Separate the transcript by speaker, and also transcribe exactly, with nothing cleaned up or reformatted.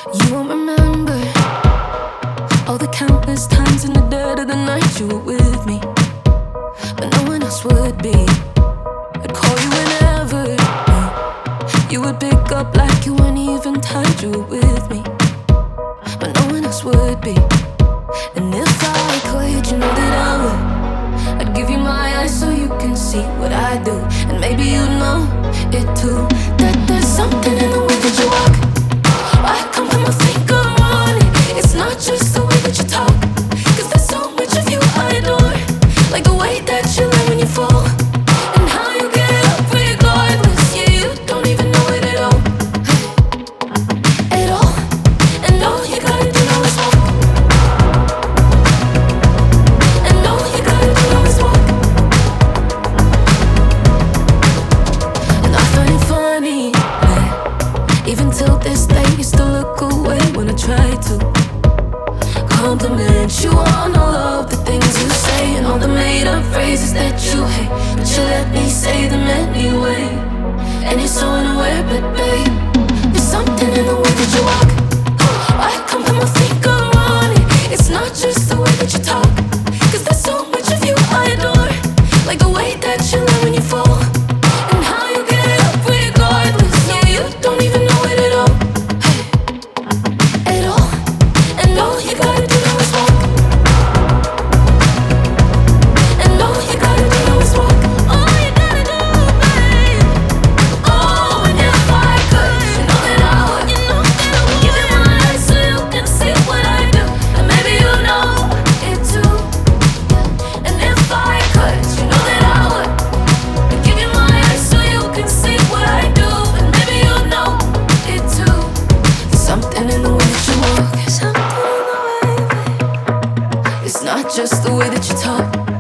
Speaker 1: You won't remember all the countless times in the dead of the night you were with me, but no one else would be. I'd call you whenever you would pick up like you weren't even tired you were with me, but no one else would be. And if I could, you know that I would. I'd give you my eyes so you can see what I do, and maybe you know it too. That there's something in the way that you walk. I can't put my finger on it. It's not just the way that you talk, 'cause there's so much of you I adore. Like the way that you land when you fall, and how you get up regardless. Yeah, you don't even know it at all, at all. And all you gotta do now is walk. And all you gotta do now is walk. And I find it funny that even till this day you still look away when I try to compliment you on all of the things you say and all the made up phrases that you hate, but you let me say them anyway. And you're so unaware, but babe, there's something in the way that you walk. I can't put my finger on it. It's not just the way that you talk, 'cause there's so much of you I adore. Like the way that you land when you fall, and how you get up regardless. Yeah, you don't even know it at all, at all. And all you gotta do now is walk. And all you gotta do now is walk. All you gotta do, babe. Oh, and if I could, you know that I would. You know that I would. Give you my eyes so you can see what I do, and maybe you know it too. And if I could, you know that I would. Give you my eyes so you can see what I do, and maybe you know it too. There's something in the way that you walk. Something in the way, babe. It's not just the way that you talk.